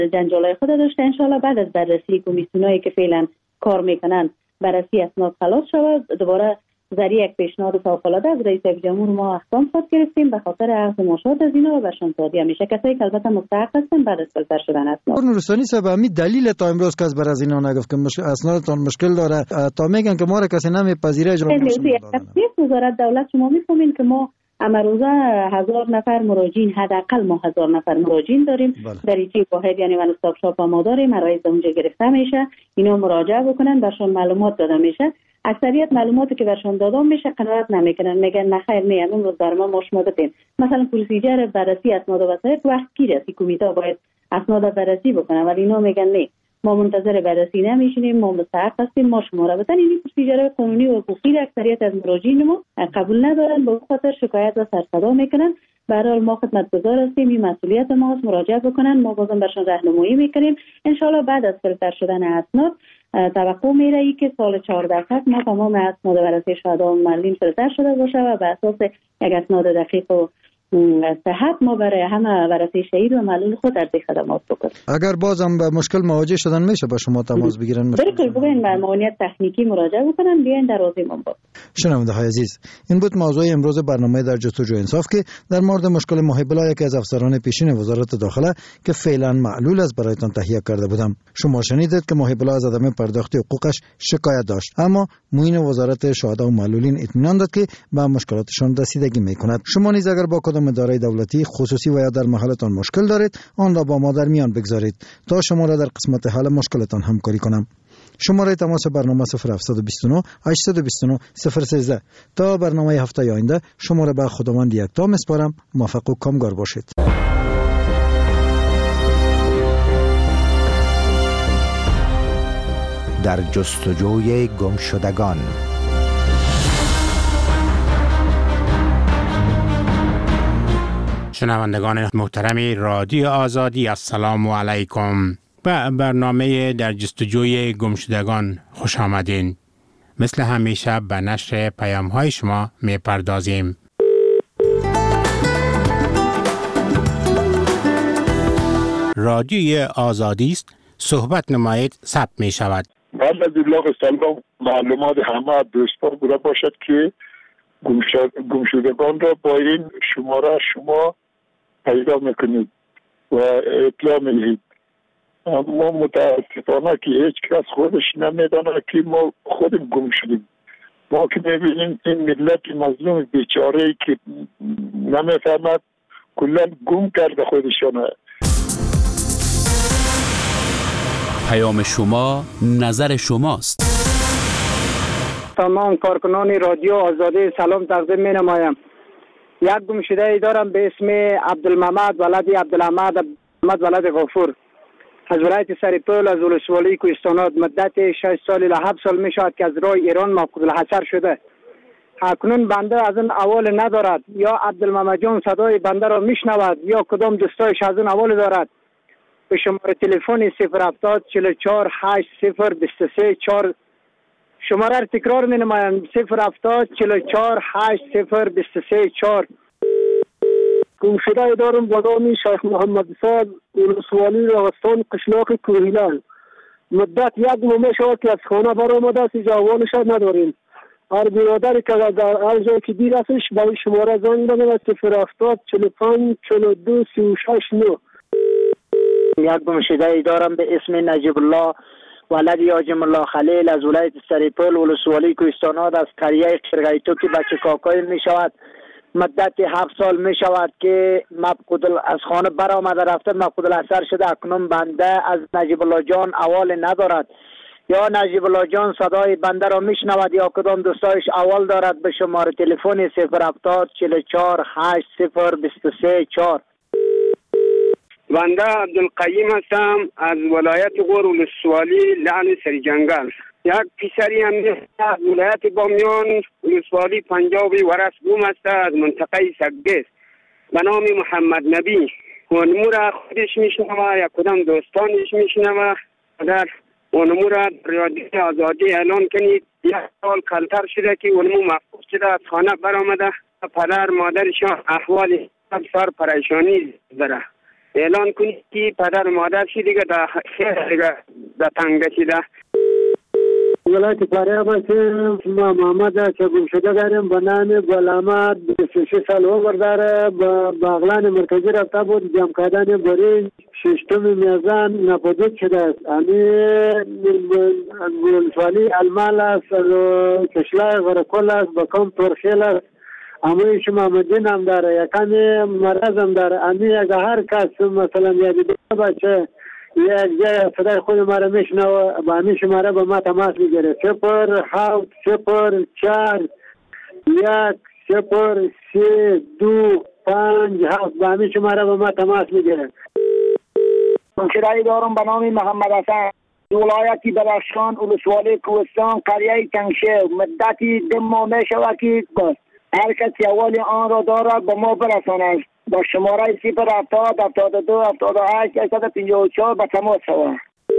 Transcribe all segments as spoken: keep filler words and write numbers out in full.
جنجالای خود داشته. انشالله بعد از بررسی کمیسیونایی که فعلا کار میکنن بررسی اسناد خلاص شود، دوباره ذریعه یک پیشنهاد فوق‌العاده از رئیس جمهور ما اقدام خود گرفتیم به خاطر اخذ مشاهده از اینا و برشان تادیه میشه. کسایی که البته مستحق هستن بعد از فیلتر شدن اسناد. نورستانی صاحب همین دلیل تا امروز کس بر از اینا نگفت که مش... اسنادتون مشکل داره، تا میگن که ما را کسی نمیپذیره اجرا نمیشه. وزارت دولت شما میفهمین که ما امروزه هزار نفر مراجعین، حداقل ما هزار نفر مراجعین داریم. بله. در ایچی واحد یعنی ون استاپ شاپ ما داریم، مراکز اونجا گرفته میشه، اینا مراجعه بکنن، برشون معلومات داده میشه. اکثریت معلوماتی که برشون داده میشه قناعت نمیکنن، میگن نه خیر نه اون روز در ما ما شما دادیم. مثلا پروسیجر بررسی اسناد و وثایق وقت گیره، کمیته باید اسناد بررسی بکنه، ولی اینا میگن نه ما منتظر بررسی نمیشینیم، ما مستحق هستیم، ما شما را بدن. این پروسیجر قانونی و حقوقی اکثریت از مراجعین ما قبول ندارن، به خاطر شکایت و سرصدا میکنن. به هر حال ما خدمتگزار هستیم، این مسئولیت ماست، مراجعه بکنن، ما بازم برشون راهنمایی میکنیم. ان شاءالله بعد از فیلتر شدن اسناد توقع میره ای که سال چهارده ما تمام اسناد بررسی شهدا و معلولین فیلتر شده باشه و به اساس یک اسناد دقیق و صحت ما برای همه بررسی شهید و معلول خود ارزی خدمات بکنیم. اگر بازم به مشکل مواجه شدن میشه با شما تماس بگیرن؟ بالکل بگین به معاونیت تکنیکی مراجعه بکنن، بیاین در راضیمون باش. شنونده های عزیز، این بود موضوع امروز برنامه در جستجوی انصاف که در مورد مشکل محب الله یکی از افسران پیشین وزارت داخله که فعلا معلول است برایتان تهیه کرده بودم. شما شنیدید که محب الله از عدم پرداخت حقوقش شکایت داشت، اما معین وزارت شهدا و معلولین اطمینان داد که به مشکلاتشان رسیدگی میکند. شما نیز اگر با کدام اداره دولتی خصوصی و یا در محلتان مشکل دارید، آن را با ما در میان بگذارید تا شما را در قسمت حل مشکلتان همکاری کنم. شماره تماس برنامه صفر هفت دو نه هشت دو نه صفر سه زده. تا برنامه هفته آینده شما را به خداوند یکتا میسپارم. موفق و کامگار باشید. در جستجوی گمشدگان. شنوندگان محترم رادیو آزادی، السلام علیکم. به برنامه در جستجوی گمشدگان خوش آمدین. مثل همیشه به نشر پیام های شما می پردازیم. رادیوی آزادی است، صحبت نمایید ثبت می شود. بعد از ابلاغ سلام معلومات همه دوستان بوده باشد که گمشدگان را با این شماره شما پیدا میکنید و اطلاع میدهید. ما متاسفانه که هیچ کس خودش نمیدانه که ما خودم گم شدیم. ما که میبینیم این ملت مظلوم بیچاره‌ای که نمیفهمد کلا گم کرده خودشانه. پیام شما نظر شماست. تمام کارکنان رادیو آزادی سلام تقدیم می نمایم. یک گمشده ای دارم به اسم عبدالمحمد ولد عبدالحمد عبدالحمد ولد غفور از ولایت سرپل از ولسوالی کوهستانات. مدت شش سال الی هفت سال می شود که از راه ایران مفقود الحصر شده. اکنون بنده از این احوال ندارد، یا عبدالمحمد جان صدای بنده را میشنود یا کدام دوستایش از این احوال دارد. به شماره تلفن صفر هفتاد چهل و چهار هشت صفر بیست و سه چهار شماره را تکرار می نمایم صفر هفتاد چهل و چهار هشت صفر بیست و سه چهار. گمشده دارم با نام شیخ محمد صاحب ولسوالی راغستان قشلاق کوهیلان. مدت یک ماه می شود که از خانه برآمده است، احوالش نداریم. هر برادری که در هر جای که دیر هستش برای شماره زنگ بزنه صفر هفتاد چهل و پنج چهل و دو سی و شش نه. یک گمشده دارم به اسم نجیب الله ولد حاجم الله خلیل از ولایت سرپل ولسوالی کوهستانات از قریه قرغیتو که بچه کاکای می شود. مدت هفت سال می شود که مفقود از خانه برآمده رفته مفقود الحصر شده. اکنون بنده از نجیب الله جان احوال ندارد، یا نجیب الله جان صدای بنده را میشنود یا کدام دوستایش احوال دارد. به شماره تلفن صفر هفتاد چهل و چهار هشت صفر بیست و سه چهار. بنده عبدالقیم هستم از ولایت غور ولسوالی لعن سریجنگل. یک پسری هم از ولایت بامیان ولسوالی پنجابی ورس گم است از منطقه سگدیس به نام محمد نبی. اونمو را خودش میشنوه یا کدام دوستانش میشنوه. اگر اونمو را رادیو آزادی اعلان کنید. یک سال کلتر شده که اونمو مفقود شده از خانه برآمده. پدر مادرشان احوال سر پریشانی داره. اعلان کنید که پدر و مادر چی دیگه در خیر دیگه در تنگ شده. ولایت فاریاب است. ما محمد که گم شده داریم به نام گلامت بیست و شش سال عمر داره. به بغلان مرکزی رفته بود، جمع کردن برنج ششم میزان ناپدید شده است. همین ولسوالی المال است، کشلای غرقل است، بکام ترخیل است. اما شما مدین هم داره، یکمی مرض هم داره. امی اگه هر کس مثلا یادی باشه یک جای صدای خود ما را میشنوه، با همی شماره با ما تماس میگیره. صفر هفت صفر چار یک صفر سه دو پنج هفت، با همی شماره با ما تماس میگیره. گمشده‌ای دارم به نام محمد حسن، ولایت بدخشان، ولسوالی کوهستان، قریه کنشه. مدتی دو ماه میشود که هر کسی اول آن را دارد به ما برساند. با شماره صفر هفتاد هفتاد و دو هفتاد و هشت هشتصد و پنجاه و چهار به تماس شوم.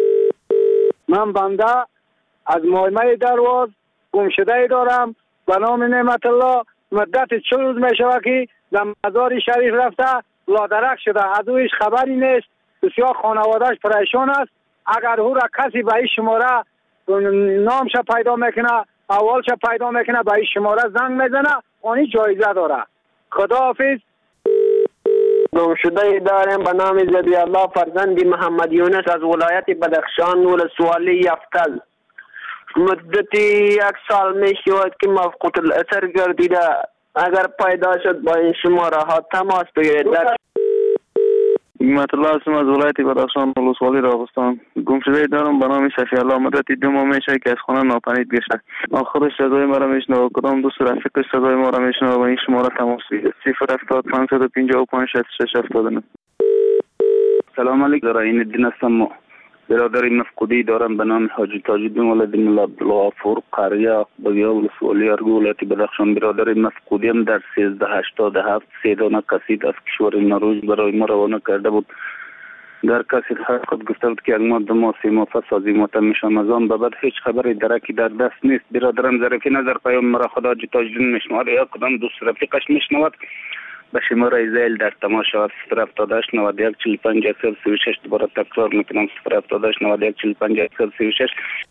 من بنده از مایمه درواز گمشده‌ای دارم به نام نعمت الله. مدت چند روز می شود که در مزار شریف رفته لادرک شده، از اویش خبری نیست. بسیار خانوادهش پریشان است. اگر او را کسی به این شماره نامش پیدا میکنه، اولش پیدا میکنه، به این شماره زنگ میزنه، آنی جایزه داره. خداحافظ. گمشده داریم به نام زبی الله فرزند محمد یونس از ولایت بدخشان، ولسوالی یفتل. مدتی یک سال می شود که مفقود الاثر گردیده. اگر پیدا شد با این شماره ها تماس بگیرید. نعمت الله هستم از ولایت بدخشان، ولسوالی راغستان. گمشده دارم به نام شفیع الله. مدتی دو ماه میشه که از خانه ناپدید گشته. خودش صدای ما را میشنوه، کدام دوست رفیقش صدای ما را میشنوه و این شماره تماس بگیرید. صفر هفتاد پانصد و پنجاه و پنج شصت و شش هفتاد و نه. سلام علیکم. این الدین هستم. برادر مفقودی دارم به نام حاجی تاج‌الدین ولدین الله عبدالغفور، قریه بگیا ولسوالی ارگو، ولایت بدخشان. برادر مفقودیم در سیزده هشتاد و هفت سه دانه کاسید از کشور نروژ برای ما روانه کرده بود. در کاسید هر خود گفته بود که یک ماه دو ماه سه ماه پس از این ماه میشم. از آن به بعد هیچ خبری درکی در دست نیست. برادرم ظریفی نظر پیام مرا خدا حاجی تاج‌الدین میشنود یا کدام دوست رفیقش میشنود به شماره زیل در تماس شود. صفر هفتاد و هشت نود و یک چهل و پنج صفر سی و شش. دوباره تکرار میکنم صفر هفتاد و هشت نود و یک چهل و پنج صفر سی و شش.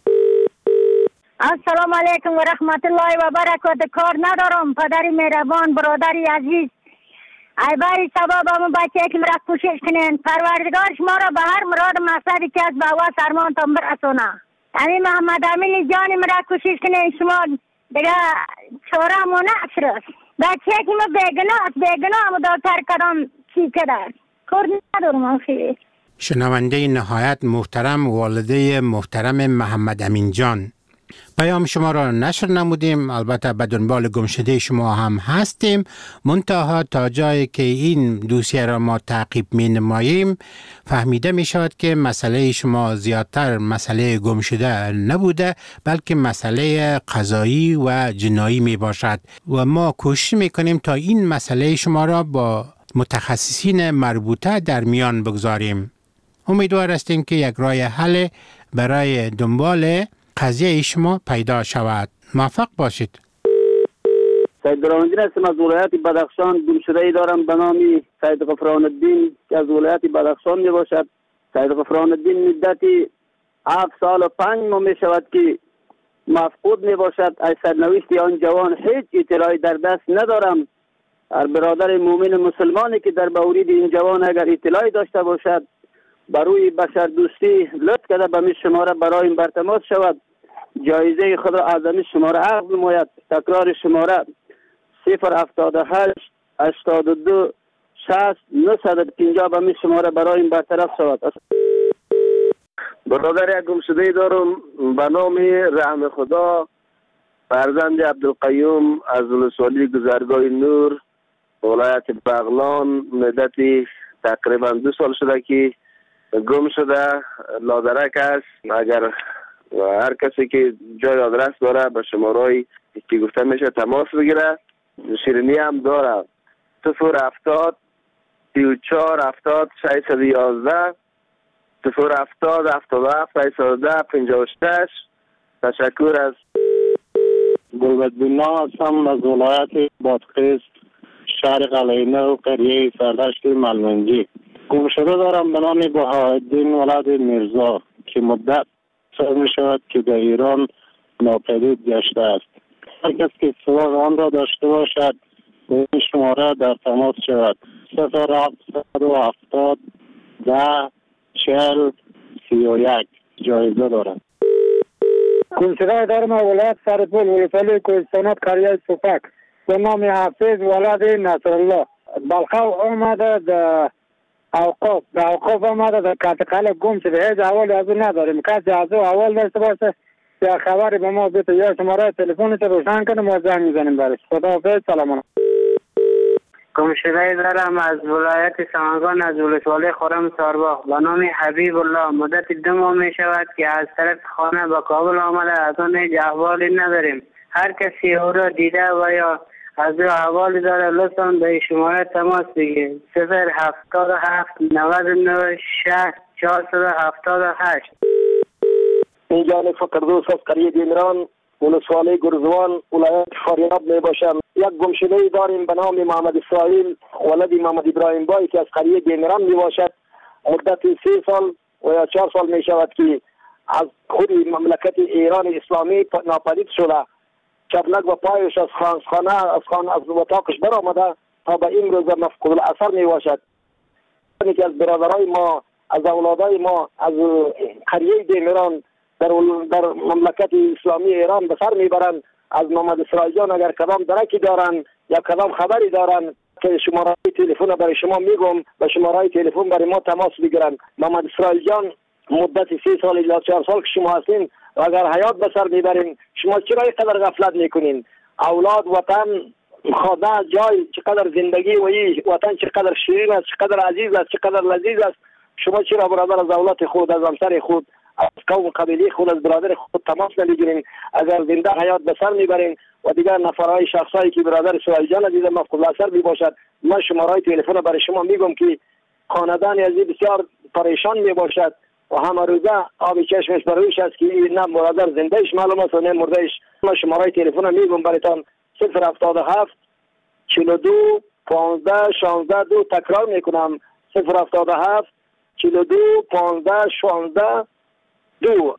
السلام علیکم و رحمت الله و برکاته. کار ندارم پدری مهربان، برادری عزیز، ای باری سبب همون بچه که مرا کوشش کنین. پروردگار شما را به هر مراد مقصدی که از بوا سرمان تان برسونه. همین محمد امین جانی مرا کوشش کنین. شما دیگه چاره همون نشر است. بچه که ما بگناه بگناه همون دکتر کدام چی کده کار ندارم. آخیه شنونده نهایت محترم والده محترم محمد امین جان، پیام شما را نشر نمودیم. البته به دنبال گمشده شما هم هستیم، منتها تا جایی که این دوسیه را ما تعقیب می نماییم فهمیده می شود که مسئله شما زیادتر مسئله گمشده نبوده بلکه مسئله قضایی و جنایی می باشد و ما کوشش می کنیم تا این مسئله شما را با متخصصین مربوطه در میان بگذاریم. امیدوار هستیم که یک راه حل برای دنبال قضیه شما پیدا شود. موفق باشید. سید برامدین هستم از ولایت بدخشان. گمشده‌ای دارم به نام سید غفران الدین که از ولایت بدخشان می باشد. سید غفران الدین مدتی هفت سال و پنج ماه می شود که مفقود می باشد. از سرنوشت آن جوان هیچ اطلاعی در دست ندارم. هر برادر مومن مسلمانی که در بورید این جوان اگر اطلاعی داشته باشد بروی بشر دوستی لطف کرده به می شماره برای این برتماس شود. جایزه خود را از این شماره عقد نماید. تکرار شماره صفر هفتاد و هشت هشتاد و دو شصت نهصد و پنجاه به می شماره برای این برطرف شود. برادر یک گمشده‌ای دارم به نام رحم خدا، فرزند عبدالقیوم از ولسوالی گذرگاه نور، ولایت بغلان. مدتی تقریبا دو سال شده که گم شده، لادرک است. اگر هر کسی که جای آدرس داره به شماره‌ای که گفته میشه تماس بگیره. شیرینی هم داره صفر هفتاد سی و چهار هفتاد ششصد و یازده صفر هفتاد هفتاد و هفت ششصد و ده پنجاه و شش. تشکر از گلبدبینا هستم از ولایت بادغیس، شهر قلعه‌نو، قریه سردشت ملمنجی. گمشده دارم به نام بهاءالدین ولد میرزا که مدت سال می شود که در ایران ناپدید گشته است. هر کس که سراغ آن را داشته باشد به این شماره در تماس شود. صفر هفتصد و هفتاد ده چهل سی و یک جایزه دارد. گمشده دارم ولایت سرپل ولسوالی کوهستانات قریه سوپک به نام حافظ ولد نصرالله. بلخو آمده در اوقاف در اوقاف آمده در کاتقل گم شده. هیچ احوالی از او نداریم. کسی از او احوال داشته باشه یا خبری به ما بده یا شماره تلفنش روشن کنه ما زنگ میزنیم برش. خداحافظ. سلام علیکم. گمشده دارم از ولایت سمنگان از ولسوالی خرم سارباغ به نام حبیب الله. مدت دو ماه می شود که از طرف خانه به کابل آمده. از آن هیچ احوالی نداریم. هر کسی او را دیده و یا از او احوالی داره لطفاً به شماره تماس بگیرید. صفر هفتاد و هفت نود و نه شصت چهارصد و هفتاد و هشت. اینجا فقردوس از قریه دیمران ولسوالی گرزوان ولایت فاریاب می باشم. یک گمشده داریم به نام محمد اسرائیل ولد محمد ابراهیم بای که از قریه دیمران می باشد. مدت سه سال و یا چهار سال می شود که از خود مملکت ایران اسلامی ناپدید شده. چبلک و پایش از خانه از خانه از اتاقش برآمده تا به این روز مفقود الاثر می باشد. یکی از برادرای ما از اولادای ما از قریه دیمران در در مملکت اسلامی ایران به سر میبرند. از محمد اسرائیل جان اگر کدام درکی دارن یا کدام خبری دارن که شماره تلفن برای شما میگم و شماره تلفن برای ما تماس بگیرن. محمد اسرائیل جان مدت سه سال یا چهار سال که شما هستین و اگر حیات به سر میبرین شما چرا اینقدر غفلت میکنین؟ اولاد، وطن، خانه، جای، چقدر زندگی و این وطن چقدر شیرین است، چقدر عزیز است، چقدر لذیذ است. شما چرا برادر از اولاد خود، از همسر خود، از قوم قبیله خود، از برادر خود تماس نمیگیرین؟ اگر زنده حیات به سر میبرین و دیگر نفرهای شخصایی که برادر اسرائیل جان عزیز مفقود الاثر می باشد، من شماره تلفن برای شما میگم که خاندان عزیز بسیار پریشان می باشد و همه روزه آب چشمش بر رویش است که نه برادر زندهش معلوم است و نه مردهش. من شماره تلفن میگم برایتان صفر هفتاد و هفت چهل و دو پانزده شانزده دو. تکرار میکنم صفر هفتاد و هفت چهل و دو پانزده شانزده دو.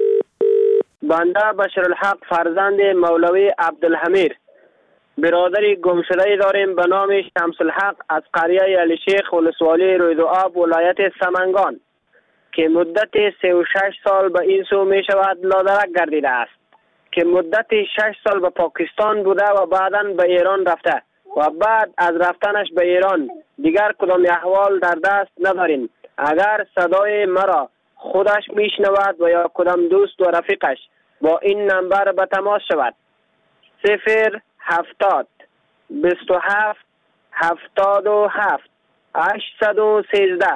بنده بشرالحق فرزند مولوی عبدالحمید برادری گمشده داریم به نام شمس الحق از قریه علی شیخ ولسوالی رویدو آب ولایت سمنگان که مدت سه و شش سال به این سو می شود لادرک گردیده است که مدت شش سال به پاکستان بوده و بعدا به ایران رفته و بعد از رفتنش به ایران دیگر کدام احوال در دست نداریم. اگر صدای مرا خودش میشنود و یا کدام دوست و رفیقش با این نمبر به تماس شود. صفر هفتاد بیست و هفت هفتاد و هفت هشتصد و سیزده.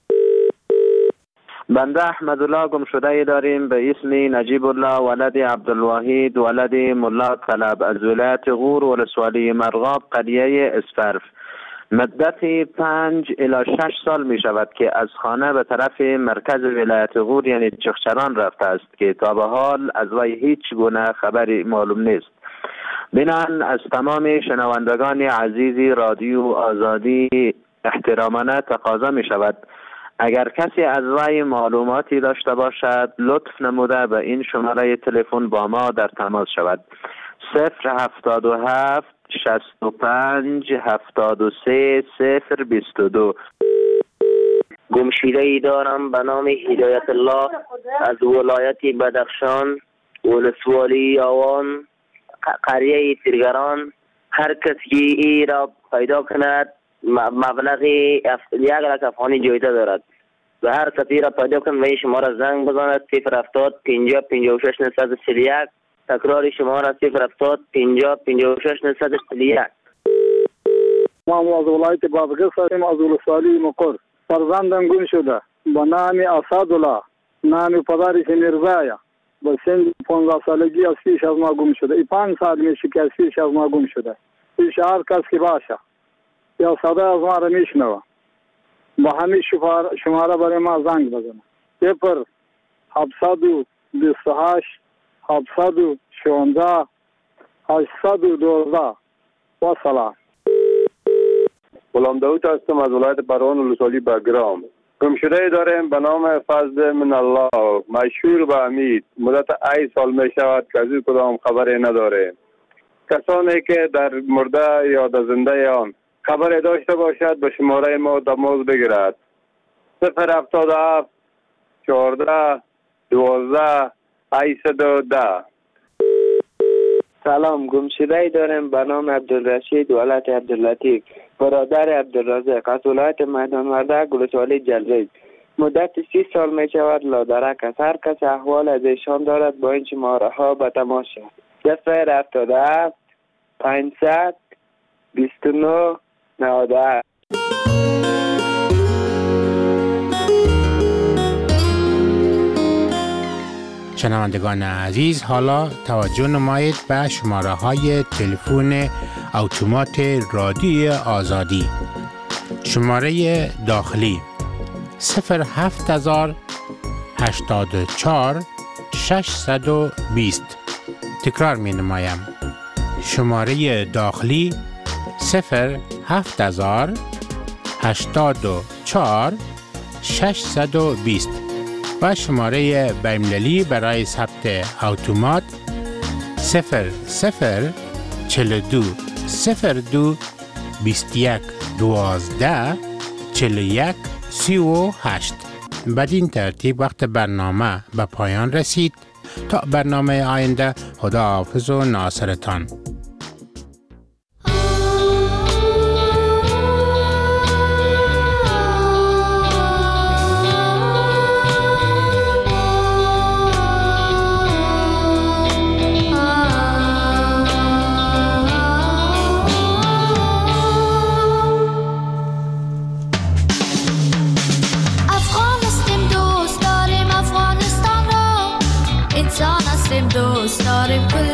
بنده احمدالله گمشده داریم به اسم نجیب الله ولد عبدالواحد ولد ملا طلب از ولایت غور ولسوالی مرغاب قریه اسفرف. مدت پنج الی شش سال می شود که از خانه به طرف مرکز ولایت غور یعنی چخچران رفته است که تا به حال از وی هیچ گونه خبری معلوم نیست. بنان از تمام شنوندگان عزیز رادیو آزادی احترامانه تقاضا می شود اگر کسی از وی معلوماتی داشته باشد لطف نموده به این شماره تلفن با ما در تماس شود. صفر هفتاد و هفت شصت و پنج هفتاد و سه صفر بیست و دو. گمشده ای دارم به نام هدایت الله از ولایت بدخشان ولسوالی آوان قریه تیرگران. هر کسی ای را پیدا کند مبلغ یک لک افغانی جایزه دارد و هر کسی را پیدا کند و این شماره زنگ بزند صفر هفتاد پنجاه پنجاه و شش نهصد و سی و یک. تکرار شماره صفر هفتاد پنجاه پنجاه و شش نهصد و سی و یک. ما از ولایت بادغیس هستیم از ولسوالی مقر. فرزندم گم شده به نام اسدالله نام پدرش میرزایا به سن پانزده سالگی از پیش از ما گم شده. ای پنج سال میشه که از پیش از ما گم شده. پیش هر کس که باشه یا صدا از ما را میشنوه با همین شماره برای ما زنگ بزنه. صفر هفتصد و بیست و هشت هفتصد و شانزده هشتصد و دوازده. و سلام. غلام داوود هستم از ولایت بروان ولسوالی بگرام. گمشده داریم به نام فضل من الله، مشهور به امید. مدت ای سال می شود که از این کدام خبری نداریم. کسانی که در مرده یا در زنده آن خبری داشته باشد به شماره ما تماس بگیرد. صفر هفتاد و هفت چهارده دوازده هشتصد و ده. سلام، گمشده داریم به نام عبدالرشید ولد عبداللطیف، برادر عبدالرزاق از ولایت میدان وردک ولسوالی جلریز. مدت سی سال می شود لادرک است. هر کس احوال از ایشان دارد با این شماره ها به تماس شود. صفر هفتاد و هفت پانصد بیست و نه نود و هشت. شنوندگان عزیز، حالا توجه نمایید به شماره های تلفن اتومات رادیو آزادی. شماره داخلی صفر هفت هزار هشتاد و چهار ششصد و بیست. تکرار می نمایم. شماره داخلی صفر هفت هزار هشتاد و چهار ششصد و بیست و شماره بین‌المللی برای ثبت اتومات صفر صفر چهل و دو صفر دو بیست و یک دوازده چهل و یک سی و هشت. بدین ترتیب وقت برنامه به پایان رسید. تا برنامه آینده، خداحافظ و ناصرتان. دوست داریم کل